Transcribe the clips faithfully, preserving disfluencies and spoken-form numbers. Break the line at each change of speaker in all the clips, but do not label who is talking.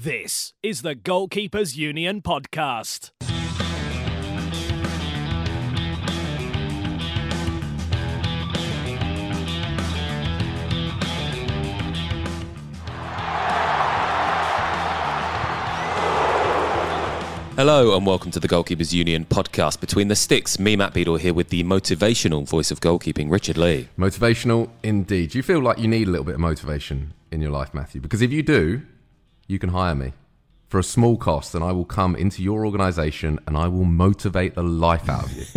This is the Goalkeepers Union podcast.
Hello and welcome to the Goalkeepers Union podcast. Between the Sticks, me, Matt Beadle, here with the motivational voice of goalkeeping, Richard Lee.
Motivational indeed. Do you feel like you need a little bit of motivation in your life, Matthew? Because if you do, you can hire me for a small cost and I will come into your organisation and I will motivate the life out of you.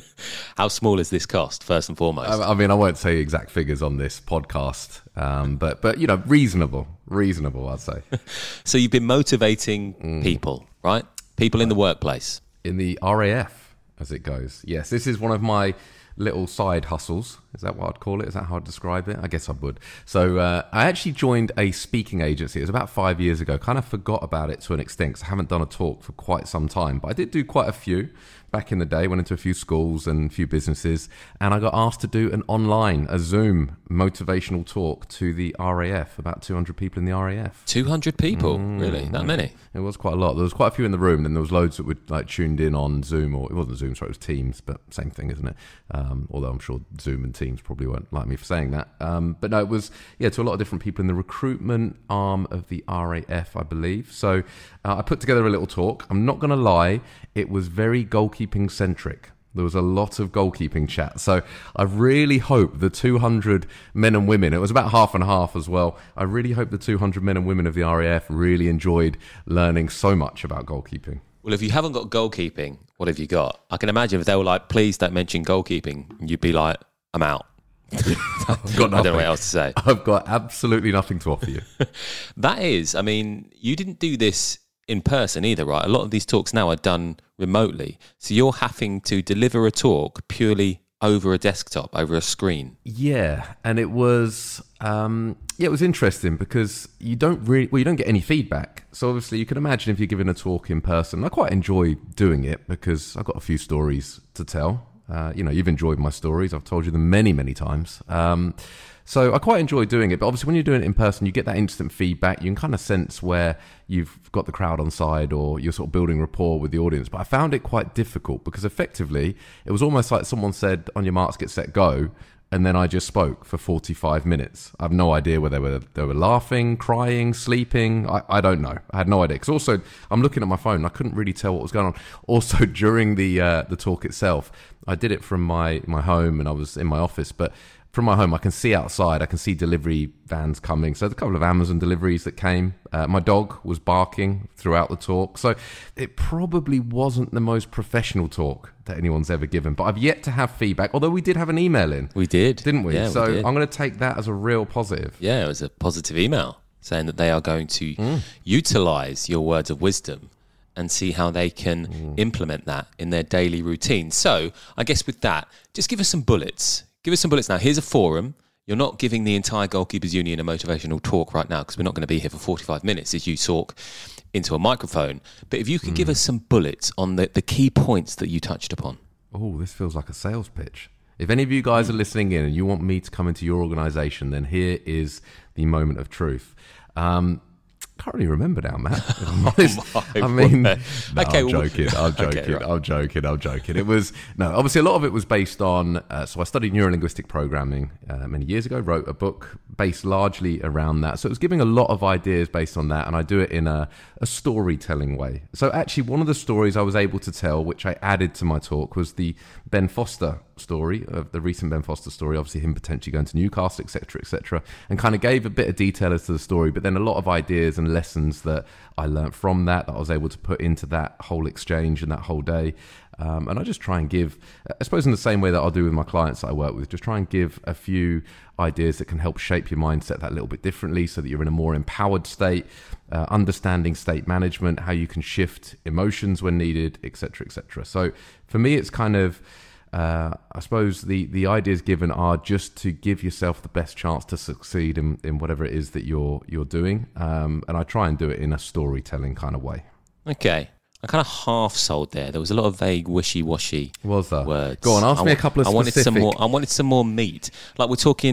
How small is this cost, first and foremost?
I, I mean, I won't say exact figures on this podcast, um, but, but you know, reasonable, reasonable, I'd say.
So you've been motivating mm. people, right? People in the workplace.
In the R A F, as it goes. Yes, this is one of my little side hustles. Is that what I'd call it? Is that how I'd describe it? I guess I would. So uh, I actually joined a speaking agency. It was about five years ago. Kind of forgot about it to an extent because I haven't done a talk for quite some time. But I did do quite a few back in the day. Went into a few schools and a few businesses. And I got asked to do an online, a Zoom motivational talk to the R A F. About two hundred people in the R A F.
two hundred people? Mm, really? That many?
It was quite a lot. There was quite a few in the room. Then there was loads that were like tuned in on Zoom. Or it wasn't Zoom, sorry, it was Teams. But same thing, isn't it? Um, although I'm sure Zoom and Teams probably won't like me for saying that. Um, but no, it was, yeah, to a lot of different people in the recruitment arm of the R A F, I believe. So uh, I put together a little talk. I'm not going to lie, it was very goalkeeping centric. There was a lot of goalkeeping chat. So I really hope the two hundred men and women, it was about half and half as well. I really hope the two hundred men and women of the R A F really enjoyed learning so much about goalkeeping.
Well, if you haven't got goalkeeping, what have you got? I can imagine if they were like, please don't mention goalkeeping, you'd be like, I'm out.
I've got nothing.
I don't know what else to say.
I've got absolutely nothing to offer you.
That is, I mean, you didn't do this in person either, right? A lot of these talks now are done remotely. So you're having to deliver a talk purely over a desktop, over a screen.
Yeah, and it was um, yeah, it was interesting because you don't really, well, you don't get any feedback. So obviously you can imagine if you're giving a talk in person. I quite enjoy doing it because I've got a few stories to tell. Uh, you know, you've enjoyed my stories. I've told you them many, many times. Um, so I quite enjoy doing it. But obviously when you're doing it in person, you get that instant feedback. You can kind of sense where you've got the crowd on side or you're sort of building rapport with the audience. But I found it quite difficult because effectively it was almost like someone said, on your marks, get set, go. And then I just spoke for forty-five minutes. I have no idea whether they were they were laughing, crying, sleeping. I, I don't know. I had no idea. Because also, I'm looking at my phone. And I couldn't really tell what was going on. Also, during the uh, the talk itself, I did it from my, my home and I was in my office. But from my home, I can see outside. I can see delivery vans coming. So there's a couple of Amazon deliveries that came. Uh, my dog was barking throughout the talk. So it probably wasn't the most professional talk that anyone's ever given. But I've yet to have feedback, although we did have an email in.
We did.
Didn't we?
Yeah,
so
we did.
I'm going to take that as a real positive.
Yeah, it was a positive email saying that they are going to mm. utilise your words of wisdom and see how they can mm. implement that in their daily routine. So I guess with that, just give us some bullets. Give us some bullets now. Here's a forum. You're not giving the entire Goalkeepers Union a motivational talk right now because we're not going to be here for forty-five minutes as you talk into a microphone. But if you could mm. give us some bullets on the, the key points that you touched upon.
Oh, this feels like a sales pitch. If any of you guys are listening in and you want me to come into your organisation, then here is the moment of truth. Um, can't really remember now, Matt. If I'm honest.
Oh
I mean, no,
okay,
I'm joking. I'm joking.
Okay, right.
I'm joking. I'm joking. It was no. Obviously, a lot of it was based on. Uh, so I studied neurolinguistic programming uh, many years ago. Wrote a book based largely around that. So it was giving a lot of ideas based on that, and I do it in a, a storytelling way. So actually, one of the stories I was able to tell, which I added to my talk, was the Ben Foster story, of the recent Ben Foster story, obviously him potentially going to Newcastle, et cetera, et cetera, and kind of gave a bit of detail as to the story, but then a lot of ideas and lessons that I learned from that, that I was able to put into that whole exchange and that whole day. Um, and I just try and give, I suppose in the same way that I'll do with my clients that I work with, just try and give a few ideas that can help shape your mindset that little bit differently so that you're in a more empowered state, uh, understanding state management, how you can shift emotions when needed, et cetera, et cetera. So for me, it's kind of, Uh, I suppose the, the ideas given are just to give yourself the best chance to succeed in, in whatever it is that you're you're doing. Um, and I try and do it in a storytelling kind of way.
Okay. I kind of half sold there. There was a lot of vague, wishy-washy
was there?
words.
Go on, ask
I
me
w-
a couple of
I
specific.
wanted some more. I wanted some more meat. Like we're talking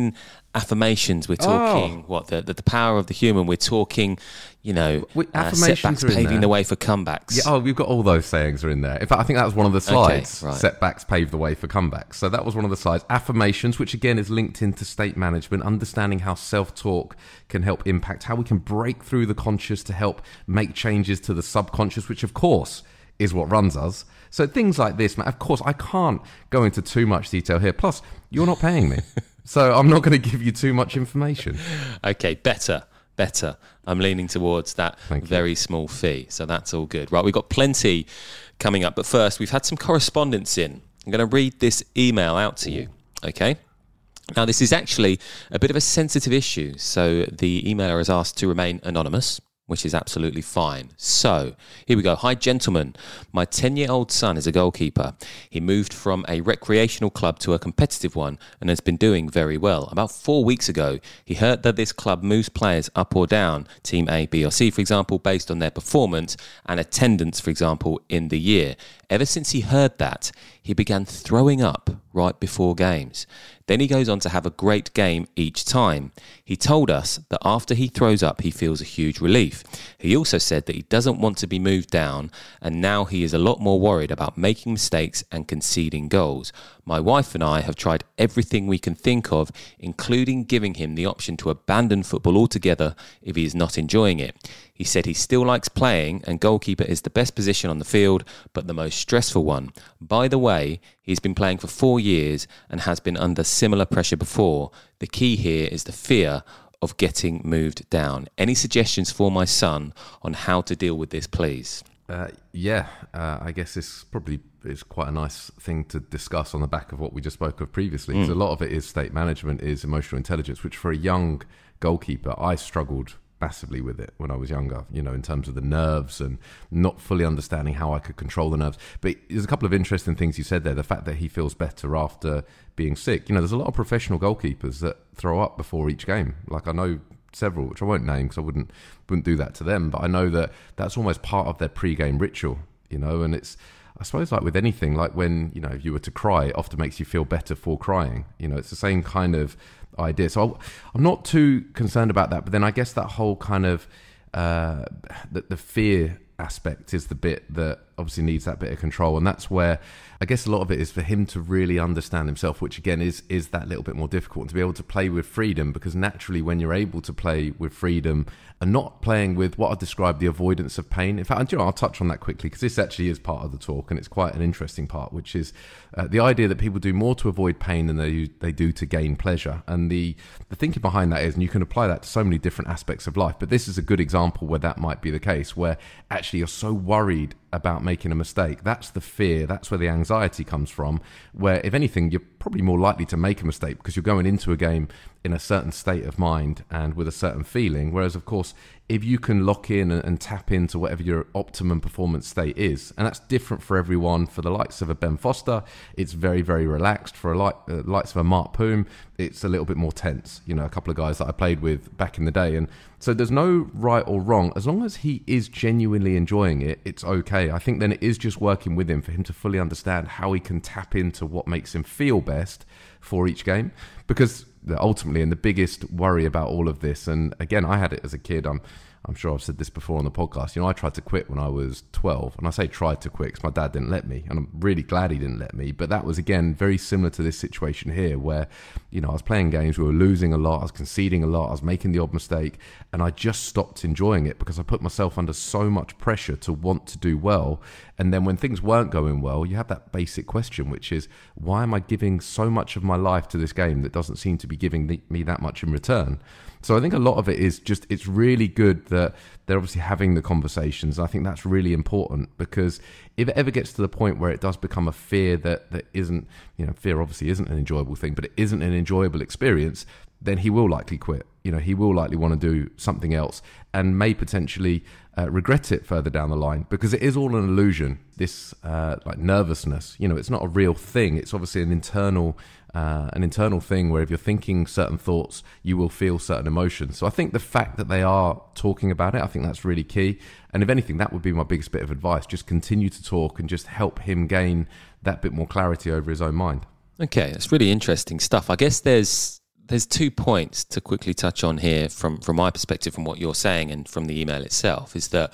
affirmations. We're talking
Oh.
what the, the the power of the human. We're talking, you know,
We-
uh,
affirmations
setbacks
are in
paving
there.
the way for comebacks.
Yeah, oh, we've got all those sayings are in there. In fact, I think that was one of the slides.
right.
Setbacks pave the way for comebacks. So that was one of the slides. Affirmations, which again is linked into state management, understanding how self-talk can help impact, how we can break through the conscious to help make changes to the subconscious, which of course is what runs us. So things like this, man, of course, I can't go into too much detail here. Plus, you're not paying me. So I'm not going to give you too much information.
Okay, better, better. I'm leaning towards that
Thank you.
very small fee. So that's all good. Right, we've got plenty coming up. But first, we've had some correspondence in. I'm going to read this email out to you, okay? Now, this is actually a bit of a sensitive issue. So the emailer has asked to remain anonymous, which is absolutely fine. So, here we go. Hi, gentlemen. My ten-year-old son is a goalkeeper. He moved from a recreational club to a competitive one and has been doing very well. About four weeks ago, he heard that this club moves players up or down, team A, B or C, for example, based on their performance and attendance, for example, in the year. Ever since he heard that, he began throwing up right before games. Then he goes on to have a great game each time. He told us that after he throws up, he feels a huge relief. He also said that he doesn't want to be moved down, and now he is a lot more worried about making mistakes and conceding goals. My wife and I have tried everything we can think of, including giving him the option to abandon football altogether if he is not enjoying it. He said he still likes playing and goalkeeper is the best position on the field, but the most stressful one. By the way, he's been playing for four years and has been under similar pressure before. The key here is the fear of getting moved down. Any suggestions for my son on how to deal with this, please?
Uh, yeah, uh, I guess this probably is quite a nice thing to discuss on the back of what we just spoke of previously. Because a lot of it is state management, is emotional intelligence, which for a young goalkeeper, I struggled massively with it when I was younger, you know, in terms of the nerves and not fully understanding how I could control the nerves. But there's a couple of interesting things you said there. The fact that he feels better after being sick. You know, there's a lot of professional goalkeepers that throw up before each game. Like I know several, which I won't name because I wouldn't wouldn't do that to them. But I know that that's almost part of their pre-game ritual, you know, and it's, I suppose like with anything, like when, you know, if you were to cry, it often makes you feel better for crying. You know, it's the same kind of idea. So I, I'm not too concerned about that. But then I guess that whole kind of, uh, the, the fear aspect is the bit that obviously needs that bit of control. And that's where I guess a lot of it is for him to really understand himself, which again is is that little bit more difficult, and to be able to play with freedom, because naturally when you're able to play with freedom and not playing with what I describe the avoidance of pain. In fact, you know, I'll touch on that quickly because this actually is part of the talk and it's quite an interesting part, which is uh, the idea that people do more to avoid pain than they they do to gain pleasure. And the the thinking behind that is, and you can apply that to so many different aspects of life, but this is a good example where that might be the case, where actually you're so worried about making a mistake. That's the fear. That's where the anxiety comes from, where if anything, you're probably more likely to make a mistake because you're going into a game in a certain state of mind and with a certain feeling. Whereas, of course, if you can lock in and, and tap into whatever your optimum performance state is, and that's different for everyone. For the likes of a Ben Foster, it's very, very relaxed. For a like, uh, likes of a Mark Poom, it's a little bit more tense. You know, a couple of guys that I played with back in the day. And so there's no right or wrong. As long as he is genuinely enjoying it, it's okay. I think then it is just working with him for him to fully understand how he can tap into what makes him feel best for each game. Because ultimately, and the biggest worry about all of this, and again, I had it as a kid, I'm I'm sure I've said this before on the podcast, you know, I tried to quit when I was twelve, and I say tried to quit because my dad didn't let me, and I'm really glad he didn't let me. But that was, again, very similar to this situation here where, you know, I was playing games, we were losing a lot, I was conceding a lot, I was making the odd mistake, and I just stopped enjoying it because I put myself under so much pressure to want to do well. And then when things weren't going well, you have that basic question, which is, why am I giving so much of my life to this game that doesn't seem to be giving the, me that much in return? So I think a lot of it is just, it's really good that they're obviously having the conversations. I think that's really important, because if it ever gets to the point where it does become a fear that, that isn't, you know, fear obviously isn't an enjoyable thing, but it isn't an enjoyable experience, then he will likely quit. You know, he will likely want to do something else and may potentially uh, regret it further down the line, because it is all an illusion. This uh, like nervousness, you know, it's not a real thing. It's obviously an internal uh, an internal thing where if you're thinking certain thoughts, you will feel certain emotions. So I think the fact that they are talking about it, I think that's really key. And if anything, that would be my biggest bit of advice. Just continue to talk and just help him gain that bit more clarity over his own mind.
Okay, that's really interesting stuff. I guess there's there's two points to quickly touch on here from, from my perspective, from what you're saying and from the email itself, is that,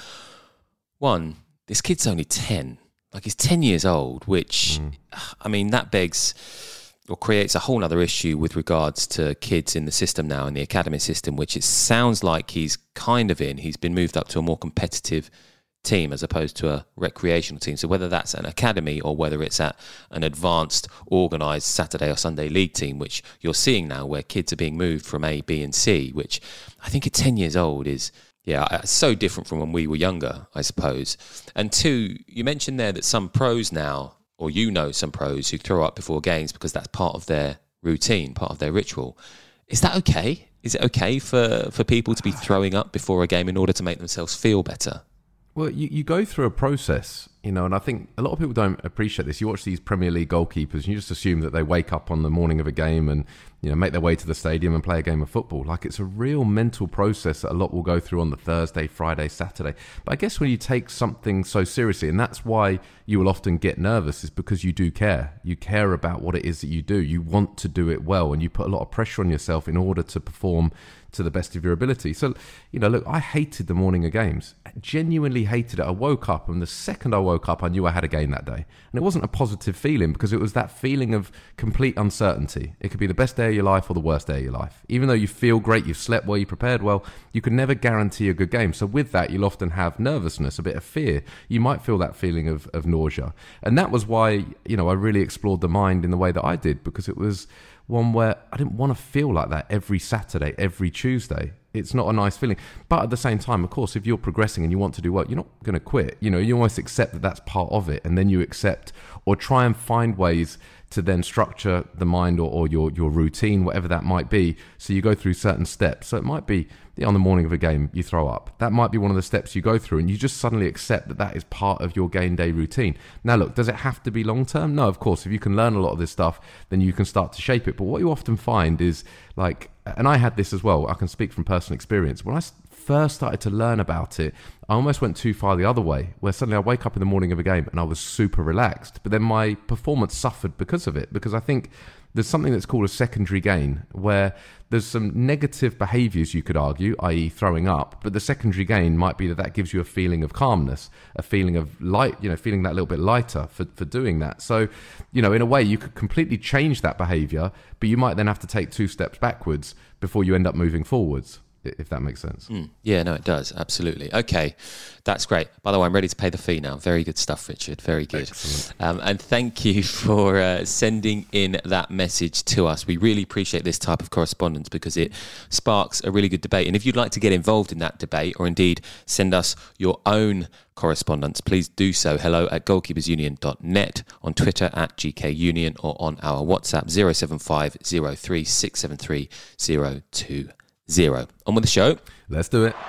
one, this kid's only ten. Like, he's ten years old, which, mm. I mean, that begs or creates a whole other issue with regards to kids in the system now, in the academy system, which it sounds like he's kind of in. He's been moved up to a more competitive team as opposed to a recreational team. So whether that's an academy or whether it's at an advanced organised Saturday or Sunday league team, which you're seeing now where kids are being moved from A, B and C, which I think at ten years old is, yeah, so different from when we were younger, I suppose. And two, you mentioned there that some pros now, or you know some pros who throw up before games because that's part of their routine, part of their ritual. Is that okay? Is it okay for, for people to be throwing up before a game in order to make themselves feel better?
Well, you, you go through a process, you know, and I think a lot of people don't appreciate this. You watch these Premier League goalkeepers and you just assume that they wake up on the morning of a game and, you know, make their way to the stadium and play a game of football. Like, it's a real mental process that a lot will go through on the Thursday, Friday, Saturday. But I guess when you take something so seriously, and that's why you will often get nervous, is because you do care. You care about what it is that you do. You want to do it well, and you put a lot of pressure on yourself in order to perform to the best of your ability. So, you know, look, I hated the morning of games. I genuinely hated it. I woke up, and the second I woke up, I knew I had a game that day. And it wasn't a positive feeling, because it was that feeling of complete uncertainty. It could be the best day of your life or the worst day of your life. Even though you feel great, you've slept well, you prepared well, you can never guarantee a good game. So with that, you'll often have nervousness, a bit of fear. You might feel that feeling of, of nausea. And that was why, you know, I really explored the mind in the way that I did, because it was one where I didn't want to feel like that every Saturday, every Tuesday. It's not a nice feeling. But at the same time, of course, if you're progressing and you want to do well, you're not going to quit. You know, you almost accept that that's part of it. And then you accept or try and find ways to then structure the mind or, or your, your routine, whatever that might be. So you go through certain steps. So it might be on the morning of a game, you throw up. That might be one of the steps you go through, and you just suddenly accept that that is part of your game day routine. Now, look, does it have to be long term? No, of course. If you can learn a lot of this stuff, then you can start to shape it. But what you often find is, like, and I had this as well, I can speak from personal experience. When I first started to learn about it, I almost went too far the other way, where suddenly I wake up in the morning of a game and I was super relaxed. But then my performance suffered because of it, because I think there's something that's called a secondary gain, where there's some negative behaviours, you could argue, that is throwing up, but the secondary gain might be that that gives you a feeling of calmness, a feeling of light, you know, feeling that little bit lighter for, for doing that. So, you know, in a way, you could completely change that behaviour, but you might then have to take two steps backwards before you end up moving forwards, if that makes sense.
Mm. Yeah, no, it does. Absolutely. Okay, that's great. By the way, I'm ready to pay the fee now. Very good stuff, Richard. Very good. Um, and thank you for uh, sending in that message to us. We really appreciate this type of correspondence because it sparks a really good debate. And if you'd like to get involved in that debate, or indeed send us your own correspondence, please do so. Hello at goalkeepers union dot net, on Twitter at G K Union, or on our WhatsApp zero seven five zero three six seven three zero two zero. On with the show.
Let's do it.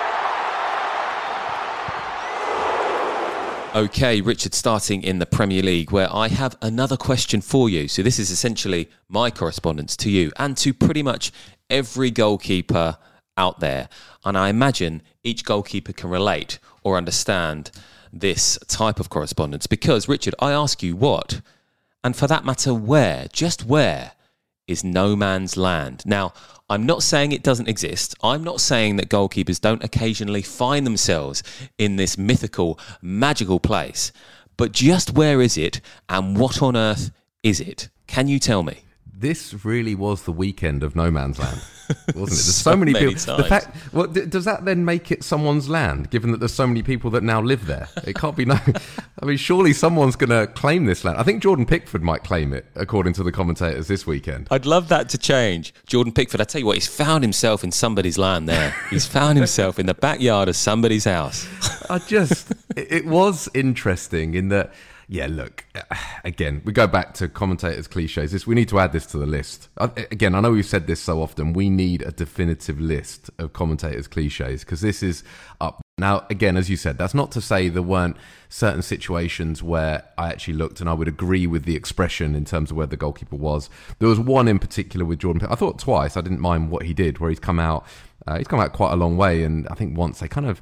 Okay, Richard, starting in the Premier League, where I have another question for you. So this is essentially my correspondence to you and to pretty much every goalkeeper out there. And I imagine each goalkeeper can relate or understand this type of correspondence because, Richard, I ask you what, and for that matter, where, just where, is no man's land? Now, I'm not saying it doesn't exist. I'm not saying that goalkeepers don't occasionally find themselves in this mythical, magical place. But just where is it, and what on earth is it? Can you tell me?
This really was the weekend of no man's land, wasn't it? There's so,
so
many,
many
people.
times.
The fact, well, d- does that then make it someone's land, given that there's so many people that now live there? It can't be no. I mean, surely someone's going to claim this land. I think Jordan Pickford might claim it, according to the commentators this weekend.
I'd love that to change. Jordan Pickford, I tell you what, he's found himself in somebody's land there. He's found himself in the backyard of somebody's house.
I just, it, it was interesting in that. Yeah, look, again, we go back to commentators' cliches. This, we need to add this to the list. Again, I know we've said this so often. We need a definitive list of commentators' cliches because this is up. Now, again, as you said, that's not to say there weren't certain situations where I actually looked and I would agree with the expression in terms of where the goalkeeper was. There was one in particular with Jordan Pickford. I thought twice, I didn't mind what he did, where he's come out, uh, he's come out quite a long way. And I think once they kind of,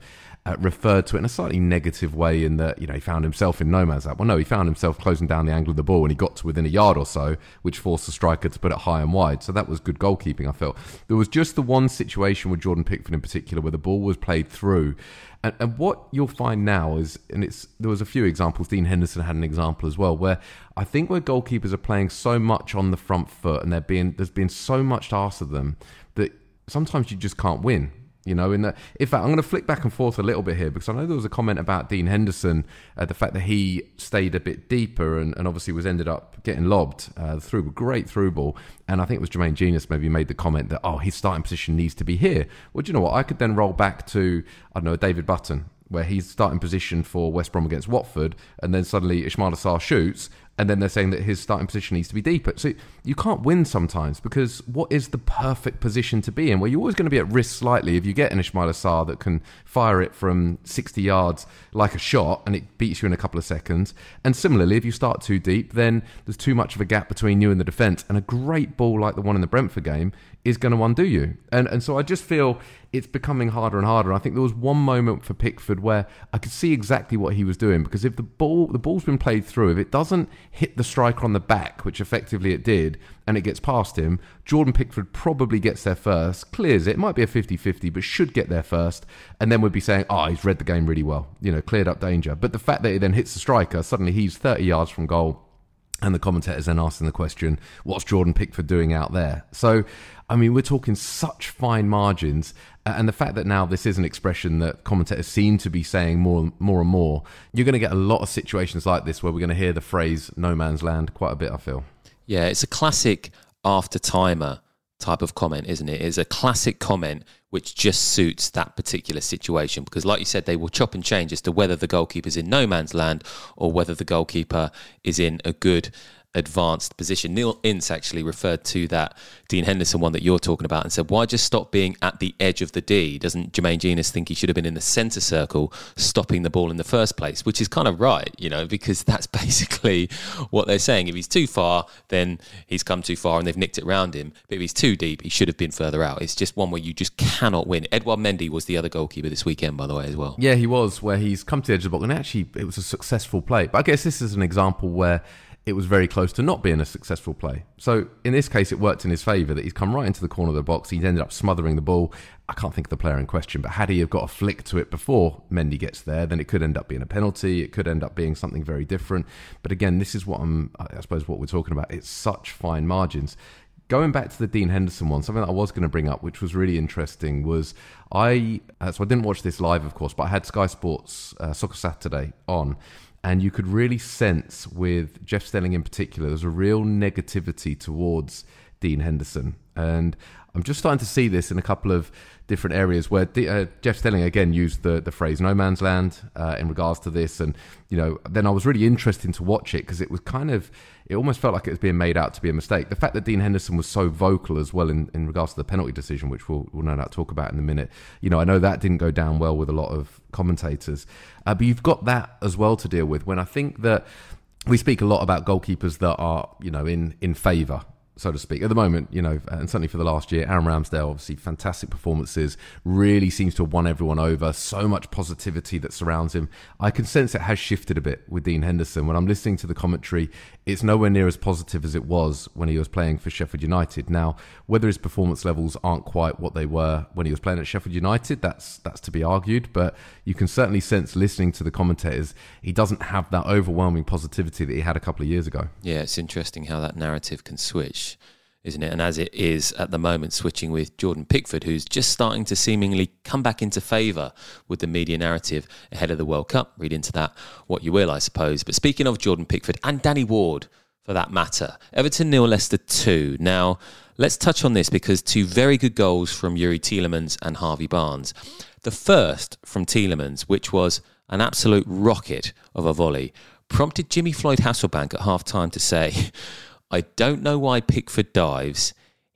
uh, referred to it in a slightly negative way in that, you know, he found himself in no man's land. Well, no, he found himself closing down the angle of the ball and he got to within a yard or so, which forced the striker to put it high and wide. So that was good goalkeeping, I felt. There was just the one situation with Jordan Pickford in particular where the ball was played through. And, and what you'll find now is, and it's there was a few examples, Dean Henderson had an example as well, where I think where goalkeepers are playing so much on the front foot and they're being, there's been so much asked of them that sometimes you just can't win. You know, in that, in fact, I'm going to flick back and forth a little bit here because I know there was a comment about Dean Henderson, uh, the fact that he stayed a bit deeper and, and obviously was ended up getting lobbed uh, through, great through ball. And I think it was Jermaine Genius maybe made the comment that, oh, his starting position needs to be here. Well, do you know what? I could then roll back to, I don't know, David Button, where he's starting position for West Brom against Watford, and then suddenly Ismaila Sarr shoots, and then they're saying that his starting position needs to be deeper. So you can't win sometimes because what is the perfect position to be in? Well, you're always going to be at risk slightly if you get an Ismaila Sarr that can fire it from sixty yards like a shot and it beats you in a couple of seconds. And similarly, if you start too deep, then there's too much of a gap between you and the defence, and a great ball like the one in the Brentford game is going to undo you. And and so I just feel it's becoming harder and harder. I think there was one moment for Pickford where I could see exactly what he was doing, because if the ball the ball's been played through, if it doesn't hit the striker on the back, which effectively it did, and it gets past him, Jordan Pickford probably gets there first, clears it. It might be a fifty-fifty, but should get there first, and then would be saying, oh, he's read the game really well, you know, cleared up danger. But the fact that it then hits the striker, suddenly he's thirty yards from goal, and the commentators then asking the question, what's Jordan Pickford doing out there? So, I mean, we're talking such fine margins. And the fact that now this is an expression that commentators seem to be saying more, more and more, you're going to get a lot of situations like this where we're going to hear the phrase no man's land quite a bit, I feel.
Yeah, it's a classic after-timer type of comment, isn't it? It's a classic comment which just suits that particular situation, because like you said, they will chop and change as to whether the goalkeeper's in no man's land or whether the goalkeeper is in a good advanced position. Neil Ince actually referred to that Dean Henderson one that you're talking about and said, why just stop being at the edge of the D? Doesn't Jermaine Genius think he should have been in the centre circle stopping the ball in the first place? Which is kind of right, you know, because that's basically what they're saying. If he's too far, then he's come too far and they've nicked it round him. But if he's too deep, he should have been further out. It's just one where you just cannot win. Edouard Mendy was the other goalkeeper this weekend, by the way, as well.
Yeah, he was, where he's come to the edge of the box, and actually it was a successful play. But I guess this is an example where it was very close to not being a successful play. So in this case, it worked in his favour that he's come right into the corner of the box. He's ended up smothering the ball. I can't think of the player in question, but had he have got a flick to it before Mendy gets there, then it could end up being a penalty. It could end up being something very different. But again, this is what I'm, I suppose, what we're talking about. It's such fine margins. Going back to the Dean Henderson one, something that I was going to bring up, which was really interesting, was I, uh, so I didn't watch this live, of course, but I had Sky Sports uh, Soccer Saturday on. And you could really sense with Jeff Stelling in particular, there's a real negativity towards Dean Henderson. And I'm just starting to see this in a couple of different areas where uh, Jeff Stelling again used the, the phrase no man's land uh, in regards to this. And, you know, then I was really interested to watch it because it was kind of, it almost felt like it was being made out to be a mistake. The fact that Dean Henderson was so vocal as well in, in regards to the penalty decision, which we'll, we'll no doubt talk about in a minute. You know, I know that didn't go down well with a lot of commentators. Uh, but you've got that as well to deal with when I think that we speak a lot about goalkeepers that are, you know, in, in favour, so to speak. At the moment, you know, and certainly for the last year, Aaron Ramsdale, obviously fantastic performances, really seems to have won everyone over, so much positivity that surrounds him. I can sense it has shifted a bit with Dean Henderson. When I'm listening to the commentary, it's nowhere near as positive as it was when he was playing for Sheffield United. Now, whether his performance levels aren't quite what they were when he was playing at Sheffield United, that's that's to be argued, but you can certainly sense, listening to the commentators, he doesn't have that overwhelming positivity that he had a couple of years ago.
Yeah, it's interesting how that narrative can switch, isn't it? And as it is at the moment, switching with Jordan Pickford, who's just starting to seemingly come back into favour with the media narrative ahead of the World Cup. Read into that what you will, I suppose. But speaking of Jordan Pickford and Danny Ward, for that matter, Everton nil, Leicester two. Now, let's touch on this because two very good goals from Yuri Tielemans and Harvey Barnes. The first from Tielemans, which was an absolute rocket of a volley, prompted Jimmy Floyd Hasselbank at half-time to say, I don't know why Pickford dives.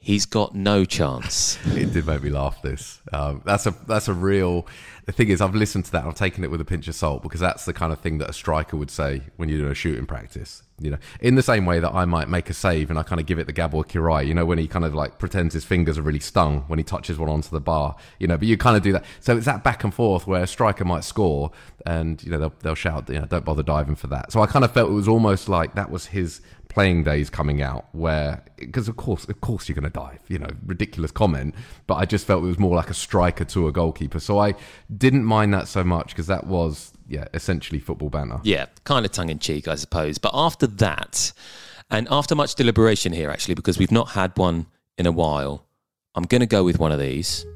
he's got no chance.
It did make me laugh, this. Um, that's a that's a real... The thing is, I've listened to that and I've taken it with a pinch of salt, because that's the kind of thing that a striker would say when you're doing a shooting practice. You know, in the same way that I might make a save and I kind of give it the Gabor Kirai, you know, when he kind of like pretends his fingers are really stung when he touches one onto the bar, you know, but you kind of do that. So it's that back and forth where a striker might score and, you know, they'll, they'll shout, you know, don't bother diving for that. So I kind of felt it was almost like that was his playing days coming out, where, because of course, of course you're going to dive, you know, ridiculous comment, but I just felt it was more like a striker to a goalkeeper. So I didn't mind that so much, because that was, yeah, essentially football banter.
Yeah, kind of tongue-in-cheek, I suppose. But after that, and after much deliberation here, actually, because we've not had one in a while, I'm going to go with one of these.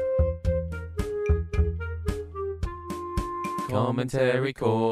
Commentary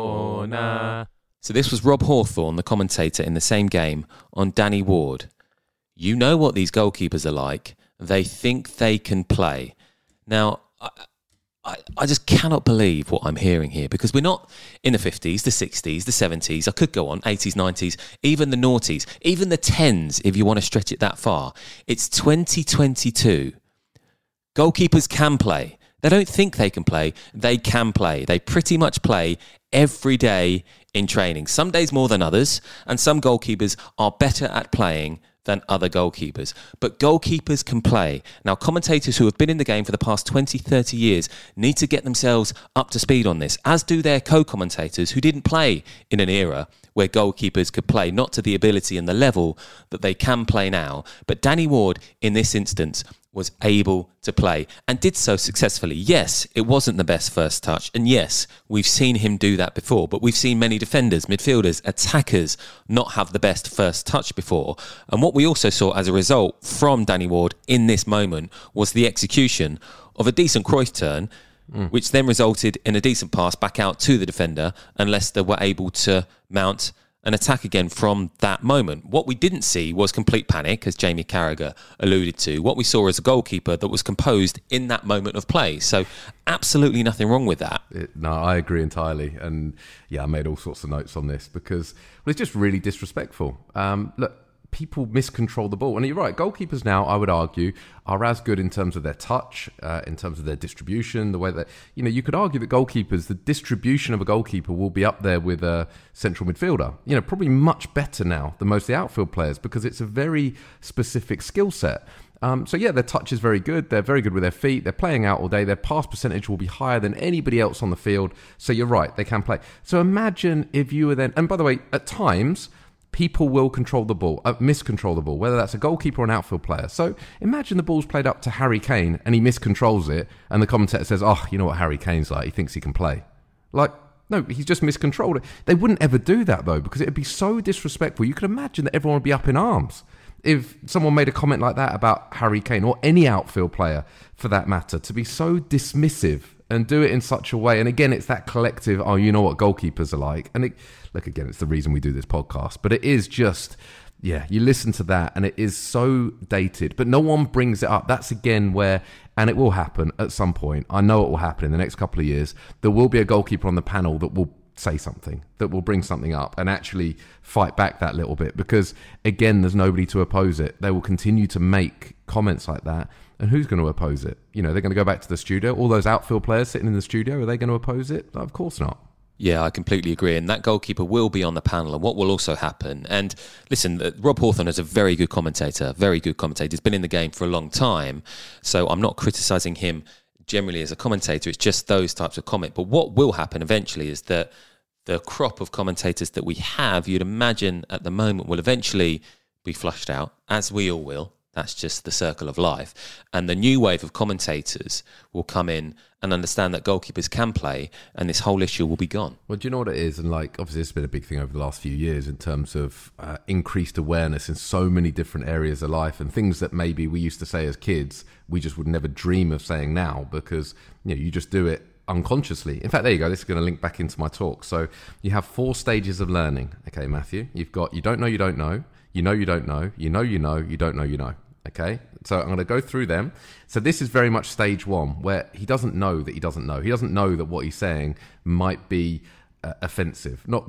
Corner. So this was Rob Hawthorne, the commentator in the same game, on Danny Ward. You know what these goalkeepers are like. They think they can play. Now, I, I, I just cannot believe what I'm hearing here, because we're not in the fifties, the sixties, the seventies. I could go on, eighties, nineties, even the noughties, even the tens, if you want to stretch it that far. It's twenty twenty-two. Goalkeepers can play. They don't think they can play. They can play. They pretty much play every day in training. Some days more than others, and some goalkeepers are better at playing than other goalkeepers. But goalkeepers can play. Now, commentators who have been in the game for the past twenty, thirty years need to get themselves up to speed on this, as do their co-commentators who didn't play in an era where goalkeepers could play, not to the ability and the level that they can play now. But Danny Ward, in this instance, was able to play and did so successfully. Yes, it wasn't the best first touch, and yes, we've seen him do that before, but we've seen many defenders, midfielders, attackers not have the best first touch before. And what we also saw as a result from Danny Ward in this moment was the execution of a decent Cruyff turn, mm. which then resulted in a decent pass back out to the defender, and Leicester were able to mount an attack again from that moment. What we didn't see was complete panic, as Jamie Carragher alluded to. What we saw is a goalkeeper that was composed in that moment of play. So absolutely nothing wrong with that.
It, no, I agree entirely. And yeah, I made all sorts of notes on this because well, it's just really disrespectful. Um, look, people miscontrol the ball. And you're right, goalkeepers now, I would argue, are as good in terms of their touch, uh, in terms of their distribution, the way that, you know, you could argue that goalkeepers, the distribution of a goalkeeper will be up there with a central midfielder. You know, probably much better now than most of the outfield players because it's a very specific skill set. Um, so yeah, their touch is very good. They're very good with their feet. They're playing out all day. Their pass percentage will be higher than anybody else on the field. So you're right, they can play. So imagine if you were then, and by the way, at times, people will control the ball, uh, miscontrol the ball, whether that's a goalkeeper or an outfield player. So imagine the ball's played up to Harry Kane and he miscontrols it and the commentator says, oh, you know what Harry Kane's like, he thinks he can play. Like, no, he's just miscontrolled it. They wouldn't ever do that though, because it would be so disrespectful. You could imagine that everyone would be up in arms if someone made a comment like that about Harry Kane or any outfield player for that matter, to be so dismissive and do it in such a way. And again, it's that collective, oh, you know what goalkeepers are like. And it, look, again, it's the reason we do this podcast. But it is just, yeah, you listen to that and it is so dated. But no one brings it up. That's again where, and it will happen at some point. I know it will happen in the next couple of years. There will be a goalkeeper on the panel that will say something, that will bring something up and actually fight back that little bit. Because again, there's nobody to oppose it. They will continue to make comments like that. And who's going to oppose it? You know, they're going to go back to the studio. All those outfield players sitting in the studio, are they going to oppose it? Of course not.
Yeah, I completely agree. And that goalkeeper will be on the panel. And what will also happen, and listen, Rob Hawthorne is a very good commentator, very good commentator. He's been in the game for a long time. So I'm not criticising him generally as a commentator. It's just those types of comment. But what will happen eventually is that the crop of commentators that we have, you'd imagine at the moment, will eventually be flushed out, as we all will. That's just the circle of life. And the new wave of commentators will come in and understand that goalkeepers can play, and this whole issue will be gone.
Well, do you know what it is? And like, obviously, it's been a big thing over the last few years in terms of uh, increased awareness in so many different areas of life and things that maybe we used to say as kids, we just would never dream of saying now because, you know, you just do it unconsciously. In fact, there you go. This is going to link back into my talk. So you have four stages of learning. Okay, Matthew, you've got, you don't know, you don't know. You know you don't know, you know you know, you don't know you know. Okay, so I'm going to go through them. So this is very much stage one, where he doesn't know that he doesn't know. He doesn't know that what he's saying might be uh, offensive. Not that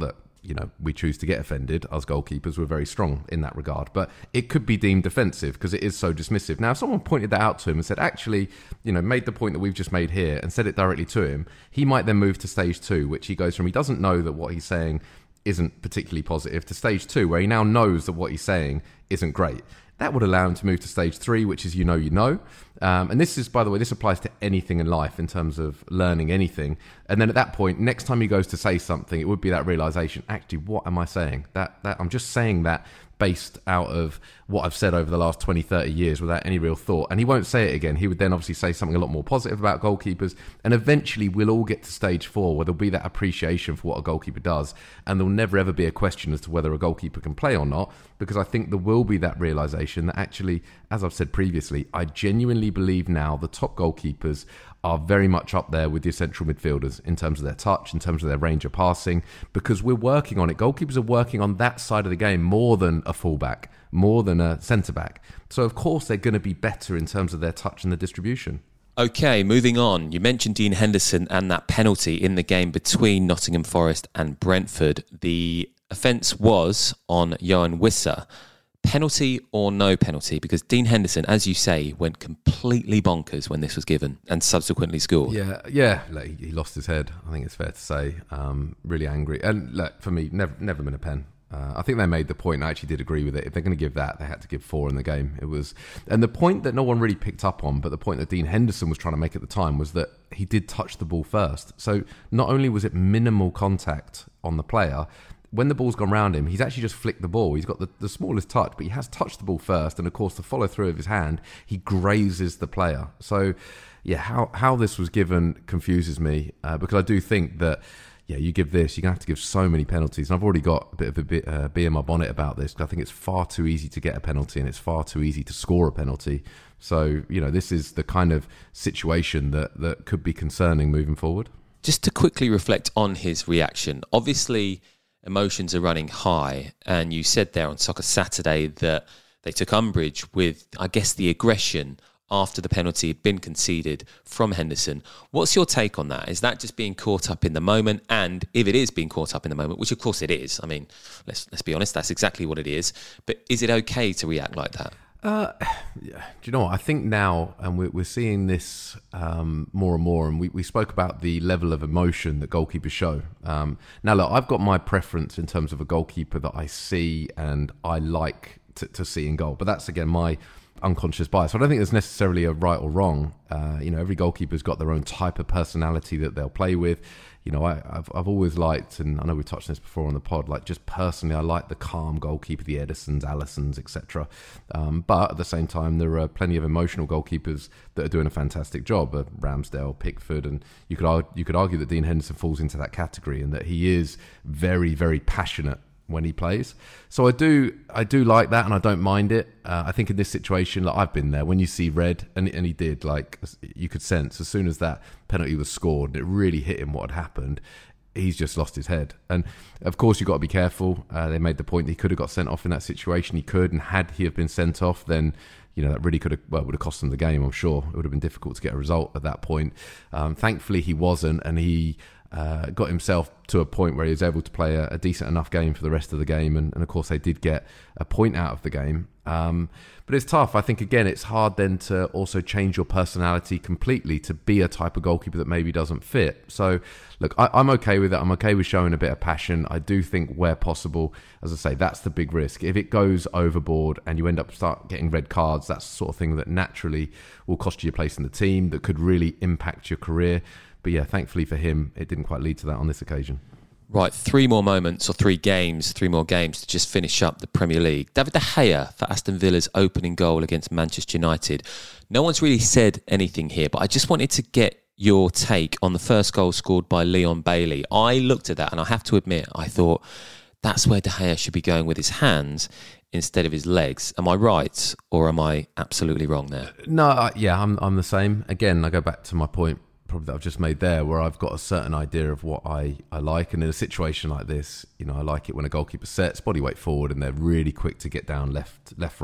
you know, we choose to get offended. Us goalkeepers, we're very strong in that regard. But it could be deemed defensive because it is so dismissive. Now, if someone pointed that out to him and said, actually, you know, made the point that we've just made here and said it directly to him, he might then move to stage two, which he goes from he doesn't know that what he's saying isn't particularly positive, to stage two, where he now knows that what he's saying isn't great. That would allow him to move to stage three, which is you know, you know. Um, and this is, by the way, this applies to anything in life in terms of learning anything. And then at that point, next time he goes to say something, it would be that realization, actually, what am I saying? That that I'm just saying that based out of what I've said over the last twenty, thirty years without any real thought. And he won't say it again. He would then obviously say something a lot more positive about goalkeepers. And eventually we'll all get to stage four where there'll be that appreciation for what a goalkeeper does. And there'll never ever be a question as to whether a goalkeeper can play or not, because I think there will be that realization that actually, as I've said previously, I genuinely believe now the top goalkeepers are very much up there with your central midfielders in terms of their touch, in terms of their range of passing, because we're working on it. Goalkeepers are working on that side of the game more than a fullback, more than a centre-back. So, of course, they're going to be better in terms of their touch and the distribution.
Okay, moving on. You mentioned Dean Henderson and that penalty in the game between Nottingham Forest and Brentford. The offence was on Johan Wissa. Penalty or no penalty? Because Dean Henderson, as you say, went completely bonkers when this was given and subsequently scored.
Yeah, yeah, like, he lost his head, I think it's fair to say. Um, really angry. And look, for me, never never been a pen. Uh, I think they made the point, and I actually did agree with it. If they're going to give that, they had to give four in the game. It was, and the point that no one really picked up on, but the point that Dean Henderson was trying to make at the time was that he did touch the ball first. So not only was it minimal contact on the player, when the ball's gone round him, he's actually just flicked the ball. He's got the, the smallest touch, but he has touched the ball first. And of course, the follow through of his hand, he grazes the player. So, yeah, how, how this was given confuses me uh, because I do think that, yeah, you give this, you're going to have to give so many penalties. And I've already got a bit of a bit, uh, bee in my bonnet about this because I think it's far too easy to get a penalty and it's far too easy to score a penalty. So, you know, this is the kind of situation that, that could be concerning moving forward.
Just to quickly reflect on his reaction, obviously emotions are running high, and you said there on Soccer Saturday that they took umbrage with, I guess, the aggression after the penalty had been conceded from Henderson. What's your take on that? Is that just being caught up in the moment? And if it is being caught up in the moment, which of course it is, I mean, let's let's be honest, that's exactly what it is. But is it okay to react like that?
Uh, yeah. Do you know what? I think now, and we're, we're seeing this um, more and more, and we, we spoke about the level of emotion that goalkeepers show. Um, now, look, I've got my preference in terms of a goalkeeper that I see and I like to, to see in goal. But that's, again, my unconscious bias. So I don't think there's necessarily a right or wrong. Uh, you know, every goalkeeper's got their own type of personality that they'll play with. You know, I, I've I've always liked, and I know we've touched on this before on the pod, like just personally, I like the calm goalkeeper, the Edersons, Alissons, et cetera. Um, but at the same time, there are plenty of emotional goalkeepers that are doing a fantastic job. Uh, Ramsdale, Pickford, and you could argue, you could argue that Dean Henderson falls into that category, and that he is very, very passionate when he plays. So I do I do like that, and I don't mind it. Uh, I think in this situation, like I've been there, when you see red, and, and he did, like you could sense as soon as that penalty was scored, it really hit him what had happened. He's just lost his head. And of course, you've got to be careful. Uh, they made the point that he could have got sent off in that situation. He could, and had he have been sent off, then you know that really could have, well, would have cost them the game, I'm sure. It would have been difficult to get a result at that point. Um, thankfully, he wasn't, and he Uh, got himself to a point where he was able to play a, a decent enough game for the rest of the game, and, and of course they did get a point out of the game. Um, but it's tough. I think, again, it's hard then to also change your personality completely to be a type of goalkeeper that maybe doesn't fit. So, look, I, I'm okay with it. I'm okay with showing a bit of passion. I do think where possible, as I say, that's the big risk. If it goes overboard and you end up start getting red cards, that's the sort of thing that naturally will cost you your place in the team, that could really impact your career. But yeah, thankfully for him, it didn't quite lead to that on this occasion.
Right, three more moments or three games, three more games to just finish up the Premier League. David De Gea for Aston Villa's opening goal against Manchester United. No one's really said anything here, but I just wanted to get your take on the first goal scored by Leon Bailey. I looked at that and I have to admit, I thought that's where De Gea should be going with his hands instead of his legs. Am I right, or am I absolutely wrong there?
No, uh, yeah, I'm I'm the same. Again, I go back to my point probably that I've just made there, where I've got a certain idea of what I, I like, and in a situation like this, you know, I like it when a goalkeeper sets body weight forward and they're really quick to get down left left right,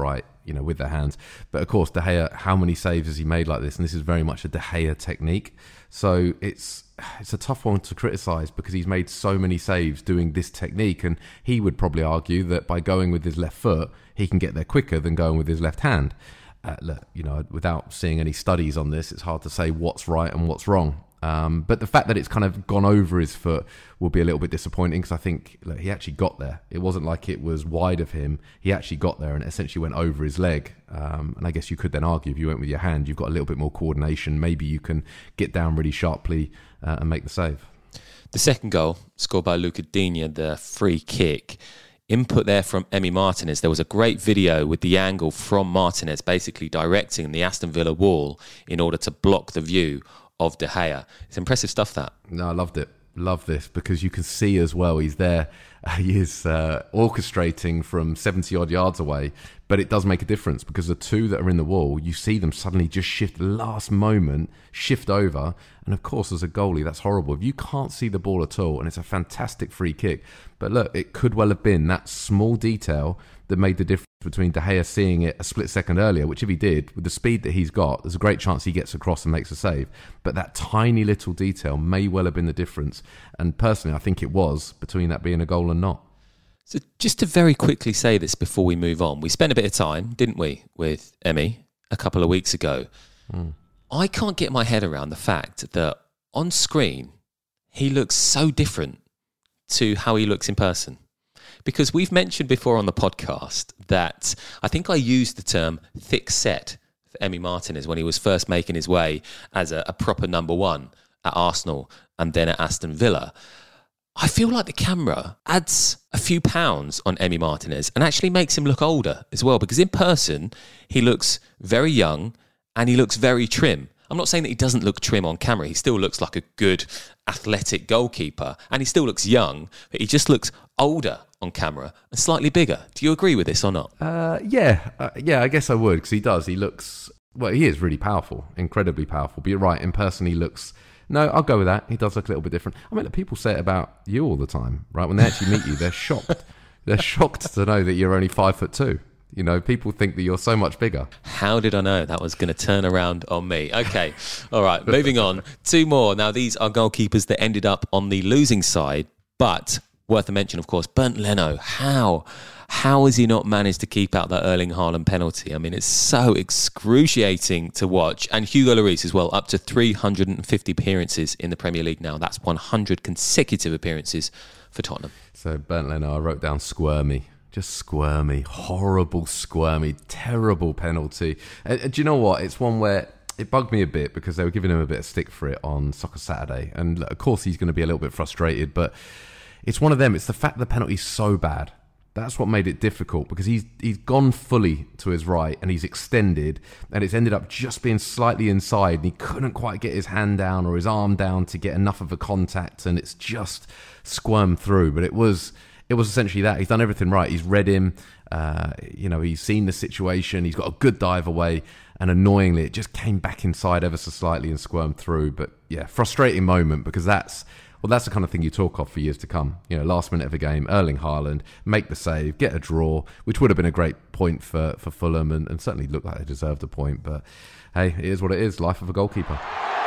you know, with their hands. But of course, De Gea, how many saves has he made like this? And this is very much a De Gea technique. So it's it's a tough one to criticise because he's made so many saves doing this technique. And he would probably argue that by going with his left foot, he can get there quicker than going with his left hand. Uh, look, you know, without seeing any studies on this, it's hard to say what's right and what's wrong. Um, but the fact that it's kind of gone over his foot will be a little bit disappointing because I think look, he actually got there. It wasn't like it was wide of him. He actually got there and it essentially went over his leg. Um, and I guess you could then argue if you went with your hand, you've got a little bit more coordination. Maybe you can get down really sharply uh, and make the save.
The second goal, scored by Luca Digne, the free kick. Input there from Emi Martinez. There was a great video with the angle from Martinez basically directing the Aston Villa wall in order to block the view of De Gea. It's impressive stuff, that.
No, I loved it. Love this because you can see as well he's there. He is uh, orchestrating from seventy odd yards away, but it does make a difference because the two that are in the wall, you see them suddenly just shift last moment, shift over. And of course, as a goalie, that's horrible. If you can't see the ball at all, and it's a fantastic free kick, but look, it could well have been that small detail that made the difference between De Gea seeing it a split second earlier, which if he did, with the speed that he's got, there's a great chance he gets across and makes a save. But that tiny little detail may well have been the difference. And personally, I think it was between that being a goal and not.
So just to very quickly say this before we move on, we spent a bit of time, didn't we, with Emi a couple of weeks ago. Mm. I can't get my head around the fact that on screen, he looks so different to how he looks in person. Because we've mentioned before on the podcast that I think I used the term thick set for Emi Martinez when he was first making his way as a, a proper number one at Arsenal and then at Aston Villa. I feel like the camera adds a few pounds on Emi Martinez and actually makes him look older as well, because in person, he looks very young and he looks very trim. I'm not saying that he doesn't look trim on camera. He still looks like a good athletic goalkeeper and he still looks young, but he just looks older on camera and slightly bigger. Do you agree with this or not?
Uh, yeah, uh, yeah, I guess I would, because he does. He looks, well, he is really powerful, incredibly powerful. But you're right, in person he looks, no, I'll go with that. He does look a little bit different. I mean, people say it about you all the time, right? When they actually meet you, they're shocked. They're shocked to know that you're only five foot two. You know, people think that you're so much bigger.
How did I know that was going to turn around on me? Okay, all right, moving on. Two more. Now, these are goalkeepers that ended up on the losing side, but worth a mention, of course, Bernd Leno. How? How has he not managed to keep out that Erling Haaland penalty? I mean, it's so excruciating to watch. And Hugo Lloris as well, up to three hundred fifty appearances in the Premier League now. That's one hundred consecutive appearances for Tottenham.
So, Bernd Leno, I wrote down squirmy. Just squirmy, horrible squirmy, terrible penalty. And, and do you know what? It's one where it bugged me a bit because they were giving him a bit of stick for it on Soccer Saturday. And of course he's going to be a little bit frustrated, but it's one of them. It's the fact that the penalty's so bad. That's what made it difficult, because he's he's gone fully to his right and he's extended and it's ended up just being slightly inside and he couldn't quite get his hand down or his arm down to get enough of a contact and it's just squirmed through. But it was... It was essentially that. He's done everything right. He's read him. Uh, you know, he's seen the situation. He's got a good dive away. And annoyingly, it just came back inside ever so slightly and squirmed through. But yeah, frustrating moment, because that's, well, that's the kind of thing you talk of for years to come. You know, last minute of a game, Erling Haaland, make the save, get a draw, which would have been a great point for, for Fulham and, and certainly looked like they deserved a point. But hey, it is what it is. Life of a goalkeeper.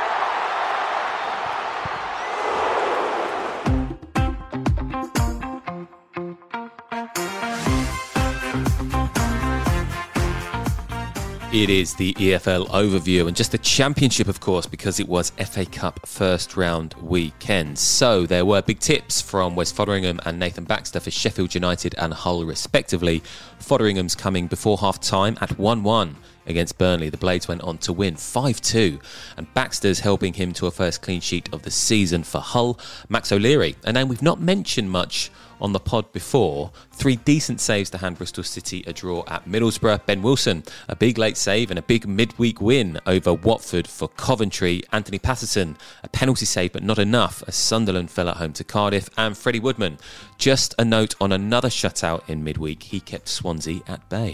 It is the E F L overview and just the championship, of course, because it was F A Cup first round weekend. So there were big tips from Wes Fotheringham and Nathan Baxter for Sheffield United and Hull, respectively. Fotheringham's coming before half-time at one one against Burnley. The Blades went on to win five two, and Baxter's helping him to a first clean sheet of the season for Hull. Max O'Leary, a name we've not mentioned much on the pod before. Three decent saves to hand Bristol City a draw at Middlesbrough. Ben Wilson, a big late save and a big midweek win over Watford for Coventry. Anthony Patterson, a penalty save but not enough as Sunderland fell at home to Cardiff. And Freddie Woodman, just a note on another shutout in midweek. He kept Swansea at bay.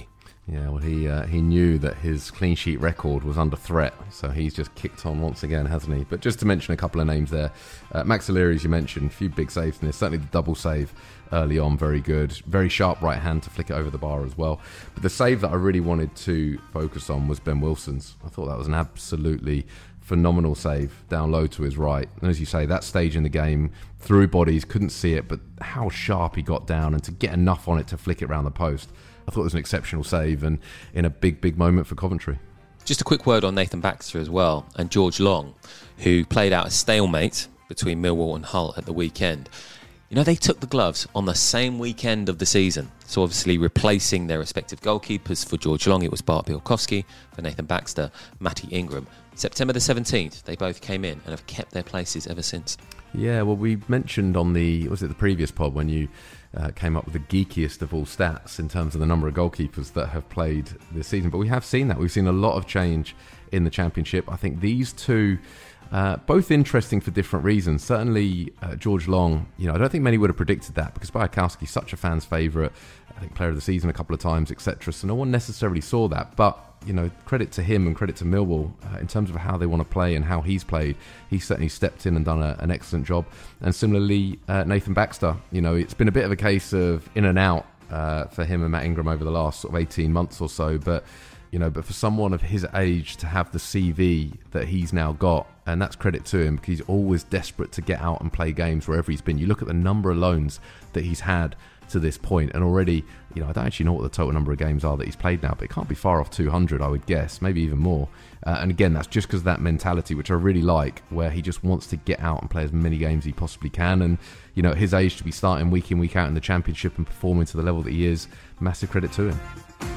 Yeah, well, he uh, he knew that his clean sheet record was under threat, so he's just kicked on once again, hasn't he? But just to mention a couple of names there, uh, Max O'Leary, as you mentioned, a few big saves in this. Certainly the double save early on, very good. Very sharp right hand to flick it over the bar as well. But the save that I really wanted to focus on was Ben Wilson's. I thought that was an absolutely phenomenal save down low to his right. And as you say, that stage in the game, through bodies, couldn't see it, but how sharp he got down and to get enough on it to flick it round the post. I thought it was an exceptional save and in a big, big moment for Coventry.
Just a quick word on Nathan Baxter as well and George Long, who played out a stalemate between Millwall and Hull at the weekend. You know, they took the gloves on the same weekend of the season. So obviously replacing their respective goalkeepers. For George Long, it was Bart Bielkowski. For Nathan Baxter, Matty Ingram. September the seventeenth, they both came in and have kept their places ever since. Yeah, well, we mentioned on the, was it the previous pod when you uh, came up with the geekiest of all stats in terms of the number of goalkeepers that have played this season. But we have seen that. We've seen a lot of change in the Championship. I think these two... Uh, both interesting for different reasons. Certainly, uh, George Long, you know, I don't think many would have predicted that because Bielkowski's such a fan's favourite, I think player of the season a couple of times, et cetera. So no one necessarily saw that. But, you know, credit to him and credit to Millwall uh, in terms of how they want to play and how he's played. He's certainly stepped in and done a, an excellent job. And similarly, uh, Nathan Baxter, you know, it's been a bit of a case of in and out uh, for him and Matt Ingram over the last sort of eighteen months or so. But, you know, but for someone of his age to have the C V that he's now got, and that's credit to him because he's always desperate to get out and play games wherever he's been. You look at the number of loans that he's had to this point, and already, you know, I don't actually know what the total number of games are that he's played now, but it can't be far off two hundred, I would guess, maybe even more. Uh, and again, that's just because of that mentality, which I really like, where he just wants to get out and play as many games as he possibly can. And, you know, at his age to be starting week in, week out in the Championship and performing to the level that he is, massive credit to him.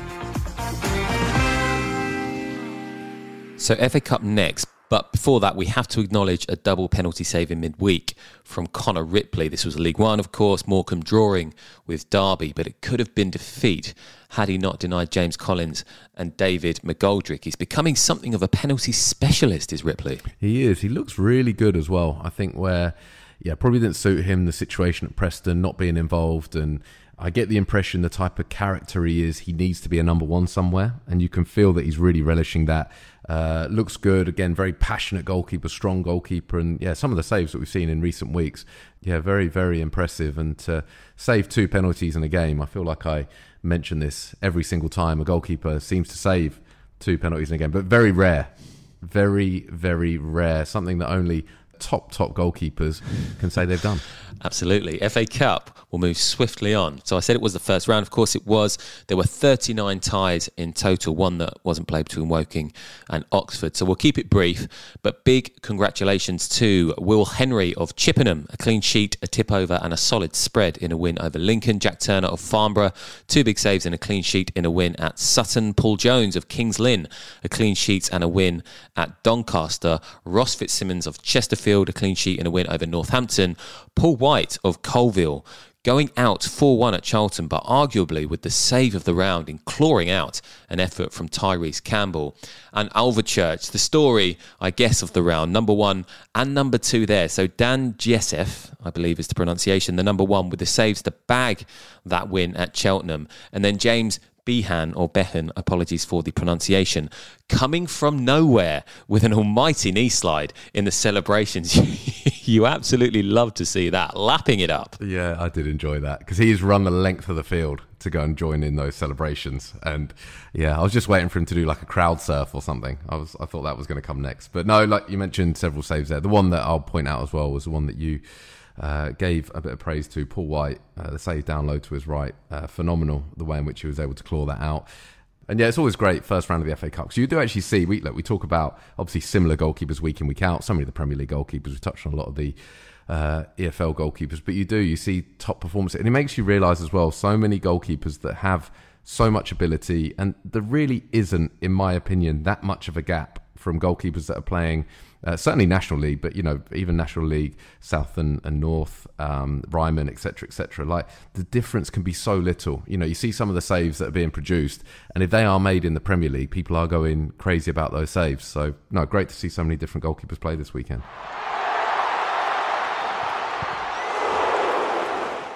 So F A Cup next, but before that we have to acknowledge a double penalty save in midweek from Connor Ripley. This was League One, of course, Morecambe drawing with Derby, but it could have been defeat had he not denied James Collins and David McGoldrick. He's becoming something of a penalty specialist, is Ripley.
He is. He looks really good as well. I think where, yeah, probably didn't suit him, the situation at Preston, not being involved, and I get the impression the type of character he is, he needs to be a number one somewhere, and you can feel that he's really relishing that. Uh, looks good, again, very passionate goalkeeper, strong goalkeeper, and yeah, some of the saves that we've seen in recent weeks, yeah, very, very impressive. And to save two penalties in a game, I feel like I mention this every single time a goalkeeper seems to save two penalties in a game, but very rare, very, very rare, something that only top, top goalkeepers can say they've done.
Absolutely. F A Cup will move swiftly on. So I said it was the first round. Of course it was. There were thirty-nine ties in total, one that wasn't played between Woking and Oxford. So we'll keep it brief, but big congratulations to Will Henry of Chippenham, a clean sheet, a tip over and a solid spread in a win over Lincoln. Jack Turner of Farnborough, two big saves and a clean sheet in a win at Sutton. Paul Jones of Kings Lynn, a clean sheet and a win at Doncaster. Ross Fitzsimmons of Chesterfield, a clean sheet and a win over Northampton. Paul White of Colville, going out four one at Charlton, but arguably with the save of the round in clawing out an effort from Tyrese Campbell. And Alvechurch, the story, I guess, of the round, number one and number two there. So Dan Jesef, I believe is the pronunciation, the number one with the saves to bag that win at Cheltenham. And then James Behan, or Behan, apologies for the pronunciation, coming from nowhere with an almighty knee slide in the celebrations. You absolutely love to see that, lapping it up.
Yeah, I did enjoy that because he's run the length of the field to go and join in those celebrations. And yeah, I was just waiting for him to do like a crowd surf or something. I was, I thought that was going to come next. But no, like you mentioned, several saves there. The one that I'll point out as well was the one that you Uh, gave a bit of praise to, Paul White, uh, the save down low to his right. Uh, phenomenal, the way in which he was able to claw that out. And yeah, it's always great, first round of the F A Cup. Because you do actually see, we, look, we talk about obviously similar goalkeepers week in, week out. So many of the Premier League goalkeepers, we touched on a lot of the uh, E F L goalkeepers. But you do, you see top performance. And it makes you realise as well, so many goalkeepers that have so much ability. And there really isn't, in my opinion, that much of a gap from goalkeepers that are playing Uh, certainly National League, but, you know, even National League, South and, and North, um, Ryman, et cetera, et cetera. Like, the difference can be so little. You know, you see some of the saves that are being produced, and if they are made in the Premier League, people are going crazy about those saves. So, no, great to see so many different goalkeepers play this weekend.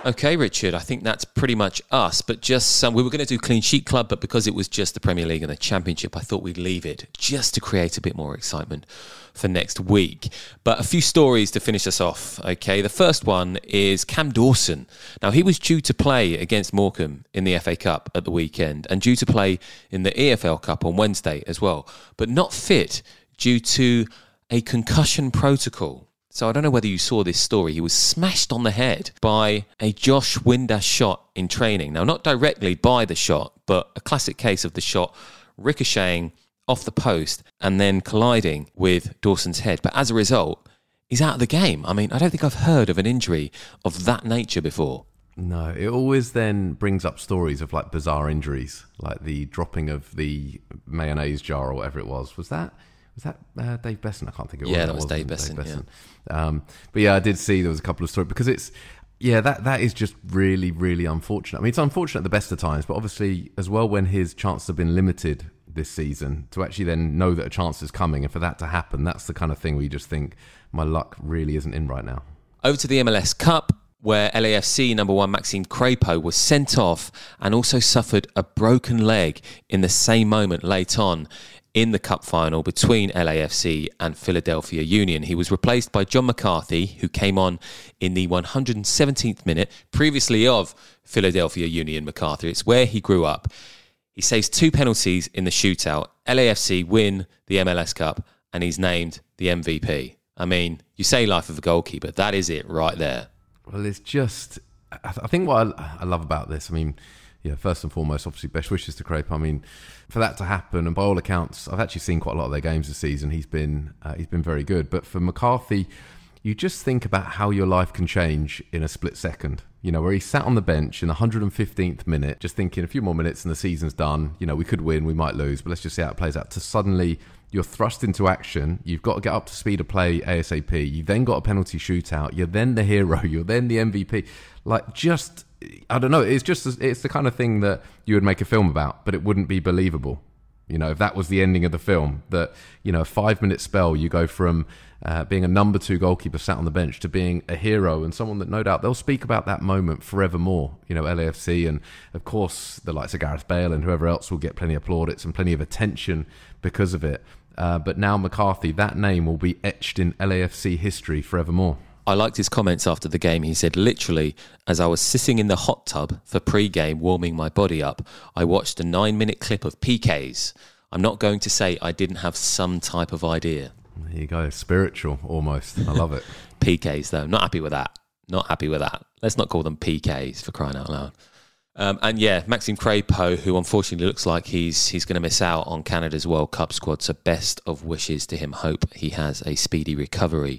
Okay, Richard, I think that's pretty much us. But just some, we were going to do Clean Sheet Club, but because it was just the Premier League and the Championship, I thought we'd leave it just to create a bit more excitement for next week. But a few stories to finish us off, okay? The first one is Cam Dawson. Now, he was due to play against Morecambe in the F A Cup at the weekend and due to play in the E F L Cup on Wednesday as well, but not fit due to a concussion protocol. So I don't know whether you saw this story. He was smashed on the head by a Josh Windass shot in training. Now, not directly by the shot, but a classic case of the shot ricocheting off the post and then colliding with Dawson's head. But as a result, he's out of the game. I mean, I don't think I've heard of an injury of that nature before.
No, it always then brings up stories of like bizarre injuries, like the dropping of the mayonnaise jar or whatever it was. Was that... Was that uh, Dave Besson? I can't think it was.
Yeah, that was Dave Besson. Dave Besson.
Yeah. Um, but yeah, I did see there was a couple of stories because it's, yeah, that that is just really, really unfortunate. I mean, it's unfortunate at the best of times, but obviously as well when his chances have been limited this season, to actually then know that a chance is coming and for that to happen, that's the kind of thing where you just think my luck really isn't in right now.
Over to the M L S Cup, where L A F C number one Maxime Crepeau was sent off and also suffered a broken leg in the same moment late on in the cup final between L A F C and Philadelphia Union. He was replaced by John McCarthy, who came on in the one hundred seventeenth minute, previously of Philadelphia Union McCarthy. It's where he grew up. He saves two penalties in the shootout. L A F C win the M L S Cup, and he's named the M V P. I mean, you say life of a goalkeeper. That is it right there.
Well, it's just... I think what I, I love about this, I mean... Yeah, first and foremost, obviously, best wishes to Crepeau. I mean, for that to happen, and by all accounts, I've actually seen quite a lot of their games this season. He's been uh, he's been very good. But for McCarthy, you just think about how your life can change in a split second. You know, where he sat on the bench in the one hundred fifteenth minute, just thinking a few more minutes and the season's done. You know, we could win, we might lose, but let's just see how it plays out. To suddenly, you're thrust into action. You've got to get up to speed of play ASAP. You've then got a penalty shootout. You're then the hero. You're then the M V P. Like, just... I don't know. It's just it's the kind of thing that you would make a film about, but it wouldn't be believable. You know, if that was the ending of the film, that, you know, a five minute spell, you go from uh, being a number two goalkeeper sat on the bench to being a hero and someone that no doubt they'll speak about that moment forevermore. You know, L A F C and of course the likes of Gareth Bale and whoever else will get plenty of plaudits and plenty of attention because of it. Uh, but now McCarthy, that name will be etched in L A F C history forevermore.
I liked his comments after the game. He said, literally, as I was sitting in the hot tub for pre-game warming my body up, I watched a nine-minute clip of P Ks. I'm not going to say I didn't have some type of idea.
There you go. Spiritual, almost. I love it.
P Ks, though. Not happy with that. Not happy with that. Let's not call them P Ks, for crying out loud. Um, and yeah, Maxime Crepeau, who unfortunately looks like he's he's going to miss out on Canada's World Cup squad, so best of wishes to him. Hope he has a speedy recovery.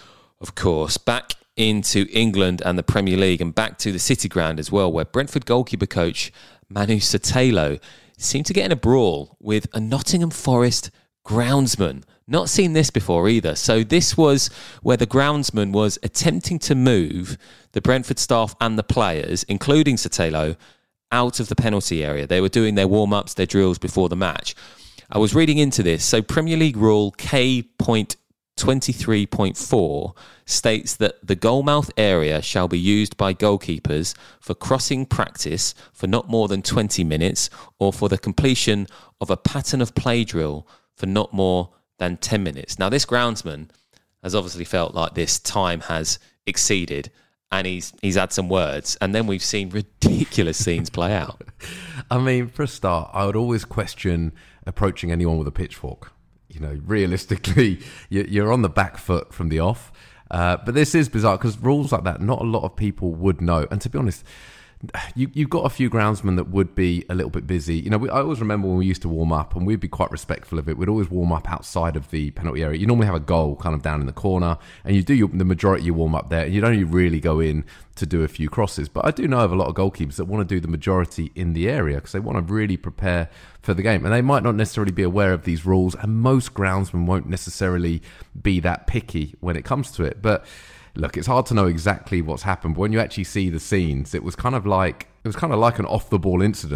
Of course, back into England and the Premier League and back to the City Ground as well, where Brentford goalkeeper coach Manu Sotelo seemed to get in a brawl with a Nottingham Forest groundsman. Not seen this before either. So this was where the groundsman was attempting to move the Brentford staff and the players, including Sotelo, out of the penalty area. They were doing their warm-ups, their drills before the match. I was reading into this. So Premier League rule K twenty-three point four states that the goalmouth area shall be used by goalkeepers for crossing practice for not more than twenty minutes or for the completion of a pattern of play drill for not more than ten minutes. Now, this groundsman has obviously felt like this time has exceeded and he's he's had some words, and then we've seen ridiculous scenes play out.
I mean, for a start, I would always question approaching anyone with a pitchfork. You know, realistically, you're on the back foot from the off. Uh, but this is bizarre because rules like that, not a lot of people would know. And to be honest, you, you've got a few groundsmen that would be a little bit busy. You know, we, I always remember when we used to warm up, and we'd be quite respectful of it. We'd always warm up outside of the penalty area. You normally have a goal kind of down in the corner, and you do your, the majority you warm up there. And you'd only really go in to do a few crosses. But I do know of a lot of goalkeepers that want to do the majority in the area because they want to really prepare for the game. And they might not necessarily be aware of these rules, and most groundsmen won't necessarily be that picky when it comes to it. But look, it's hard to know exactly what's happened, but when you actually see the scenes, it was kind of like it was kind of like an off-the-ball incident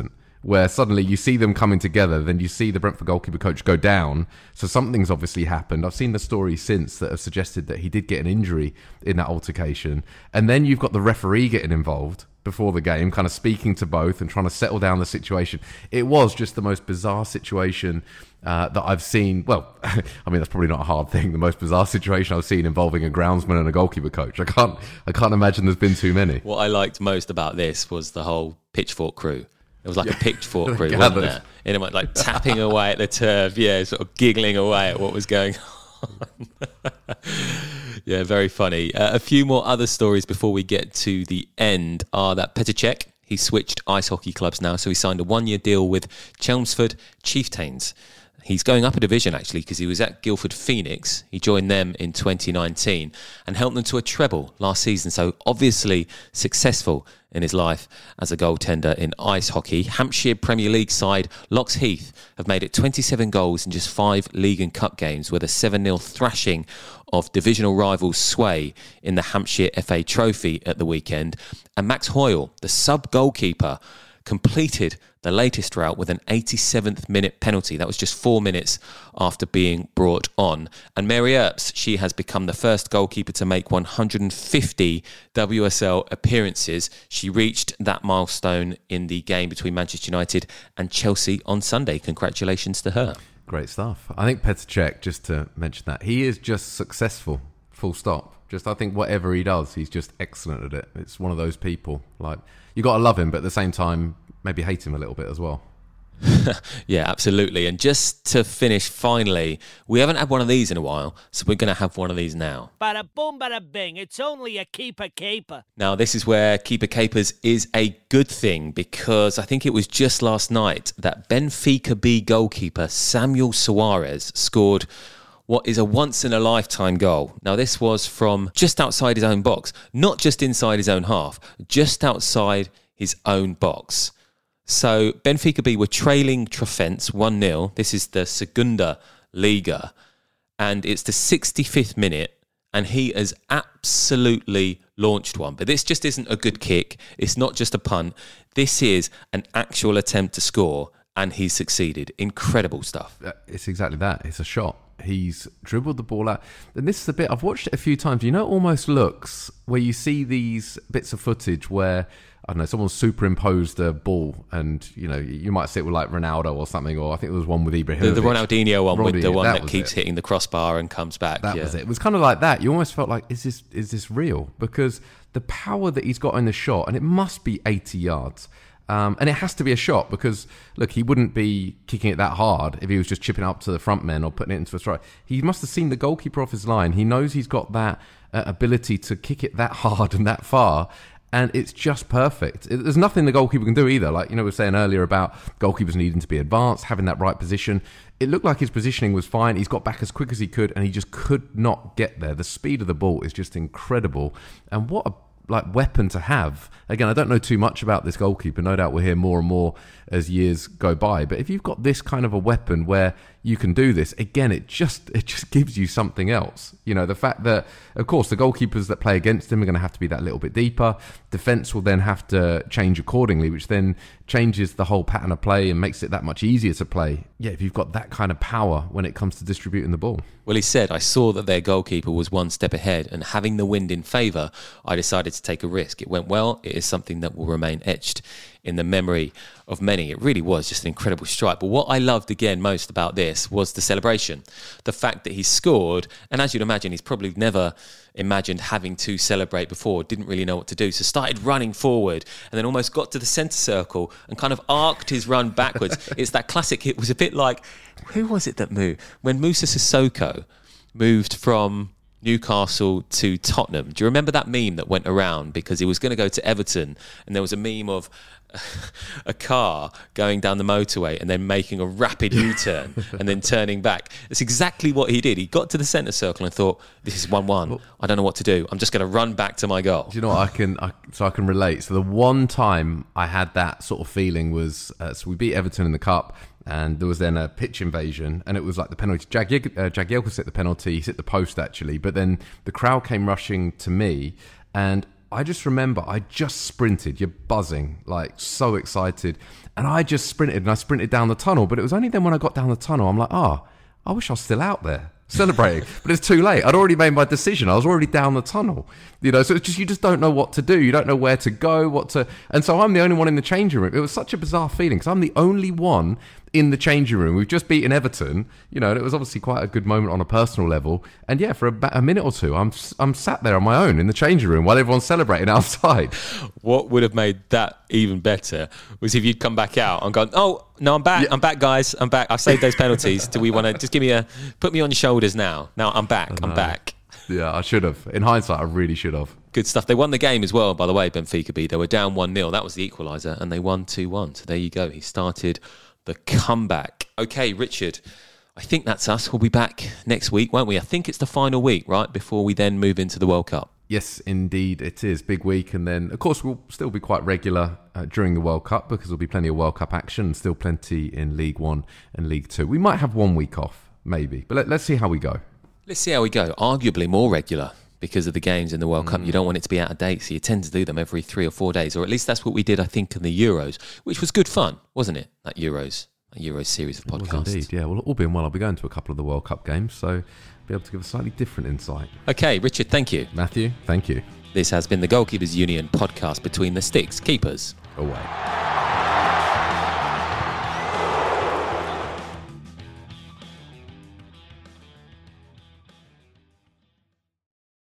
where suddenly you see them coming together, then you see the Brentford goalkeeper coach go down. So something's obviously happened. I've seen the stories since that have suggested that he did get an injury in that altercation. And then you've got the referee getting involved before the game, kind of speaking to both and trying to settle down the situation. It was just the most bizarre situation uh, that I've seen. Well, I mean, that's probably not a hard thing. The most bizarre situation I've seen involving a groundsman and a goalkeeper coach. I can't, I can't imagine there's been too many.
What I liked most about this was the whole pitchfork crew. It was like yeah. a pitchfork crew,
Gathered.
wasn't it? And it went like tapping away at the turf, yeah, sort of giggling away at what was going on. Yeah, very funny. Uh, a few more other stories before we get to the end are that Petr Cech, he switched ice hockey clubs now, so he signed a one-year deal with Chelmsford Chieftains. He's going up a division, actually, because he was at Guildford Phoenix. He joined them in twenty nineteen and helped them to a treble last season. So obviously successful in his life as a goaltender in ice hockey. Hampshire Premier League side Lox Heath have made it twenty-seven goals in just five league and cup games with a seven nil thrashing of divisional rivals Sway in the Hampshire F A Trophy at the weekend. And Max Hoyle, the sub-goalkeeper, completed the latest route with an eighty-seventh minute penalty. That was just four minutes after being brought on. And Mary Earps, she has become the first goalkeeper to make one hundred fifty W S L appearances. She reached that milestone in the game between Manchester United and Chelsea on Sunday. Congratulations to her.
Great stuff. I think Petr Cech, just to mention that, he is just successful, full stop. Just, I think whatever he does, he's just excellent at it. It's one of those people, like, you got to love him, but at the same time, maybe hate him a little bit as well.
Yeah, absolutely. And just to finish, finally, we haven't had one of these in a while, so we're going to have one of these now.
Bada boom, bada bing. It's only a keeper caper.
Now, this is where Keeper Capers is a good thing, because I think it was just last night that Benfica B goalkeeper Samuel Suarez scored what is a once-in-a-lifetime goal. Now, this was from just outside his own box, not just inside his own half, just outside his own box. So Benfica B were trailing Trofense one nil. This is the Segunda Liga. And it's the sixty-fifth minute. And he has absolutely launched one. But this just isn't a good kick. It's not just a punt. This is an actual attempt to score. And he's succeeded. Incredible stuff.
It's exactly that. It's a shot. He's dribbled the ball out. And this is a bit, I've watched it a few times. You know, it almost looks where you see these bits of footage where, I don't know, someone superimposed a ball and, you know, you might see it with like Ronaldo or something, or I think there was one with Ibrahimovic.
The, the Ronaldinho one
Ronaldinho,
with the one that,
that
keeps
it.
hitting the crossbar and comes back.
That
yeah.
was it. It was kind of like that. You almost felt like, is this is this real? Because the power that he's got in the shot, and it must be eighty yards. Um, and it has to be a shot because, look, he wouldn't be kicking it that hard if he was just chipping up to the front men or putting it into a strike. He must have seen the goalkeeper off his line. He knows he's got that uh, ability to kick it that hard and that far. And it's just perfect. It, there's nothing the goalkeeper can do either. Like, you know, we were saying earlier about goalkeepers needing to be advanced, having that right position. It looked like his positioning was fine. He's got back as quick as he could, and he just could not get there. The speed of the ball is just incredible. And what a like weapon to have. Again, I don't know too much about this goalkeeper. No doubt we'll hear more and more as years go by. But if you've got this kind of a weapon where you can do this, again, it just it just gives you something else. You know, the fact that, of course, the goalkeepers that play against him are going to have to be that little bit deeper. Defence will then have to change accordingly, which then changes the whole pattern of play and makes it that much easier to play. Yeah, if you've got that kind of power when it comes to distributing the ball.
Well, he said, I saw that their goalkeeper was one step ahead, and having the wind in favour, I decided to take a risk. It went well. It is something that will remain etched in the memory of many. It really was just an incredible strike. But what I loved again most about this was the celebration. The fact that he scored, and as you'd imagine, he's probably never imagined having to celebrate before, didn't really know what to do. So started running forward and then almost got to the centre circle and kind of arced his run backwards. It's that classic, it was a bit like, who was it that moved? When Moussa Sissoko moved from Newcastle to Tottenham. Do you remember that meme that went around because he was going to go to Everton and there was a meme of a car going down the motorway and then making a rapid U-turn and then turning back? It's exactly what he did. He got to the centre circle and thought, this is one one. I don't know what to do. I'm just going to run back to my goal.
Do you know what I can, I, so I can relate. So the one time I had that sort of feeling was, uh, so we beat Everton in the Cup, and there was then a pitch invasion, and it was like the penalty. Jag- uh, Jagielka hit the penalty, he hit the post actually, but then the crowd came rushing to me, and I just remember I just sprinted. You're buzzing, like so excited. And I just sprinted and I sprinted down the tunnel. But it was only then when I got down the tunnel, I'm like, oh, I wish I was still out there celebrating. But it's too late. I'd already made my decision. I was already down the tunnel. You know, so it's just, you just don't know what to do. You don't know where to go, what to... And so I'm the only one in the changing room. It was such a bizarre feeling because I'm the only one in the changing room. We've just beaten Everton, you know, and it was obviously quite a good moment on a personal level. And yeah, for a, a minute or two, I'm I'm sat there on my own in the changing room while everyone's celebrating outside.
What would have made that even better was if you'd come back out and gone, oh, no, I'm back. Yeah. I'm back, guys. I'm back. I've saved those penalties. Do we want to just give me a, put me on your shoulders now? Now I'm back. I'm back.
Yeah, I should have. In hindsight, I really should have.
Good stuff. They won the game as well, by the way, Benfica B. They were down one nil. That was the equaliser, and they won two one. So there you go. He started the comeback. Okay, Richard, I think that's us. We'll be back next week, won't we? I think it's the final week, right, before we then move into the World Cup.
Yes, indeed, it is. Big week. And then, of course, we'll still be quite regular uh, during the World Cup because there'll be plenty of World Cup action and still plenty in League One and League Two. We might have one week off, maybe. But let, let's see how we go.
Let's see how we go. Arguably more regular because of the games in the World mm. Cup. You don't want it to be out of date, so you tend to do them every three or four days. Or at least that's what we did, I think, in the Euros, which was good fun, wasn't it? That Euros. A Euros series of podcasts.
It was indeed, yeah. Well, all being well, I'll be going to a couple of the World Cup games, so be able to give a slightly different insight.
Okay, Richard, thank you.
Matthew, thank you.
This has been the Goalkeepers Union podcast between the sticks. Keepers
away.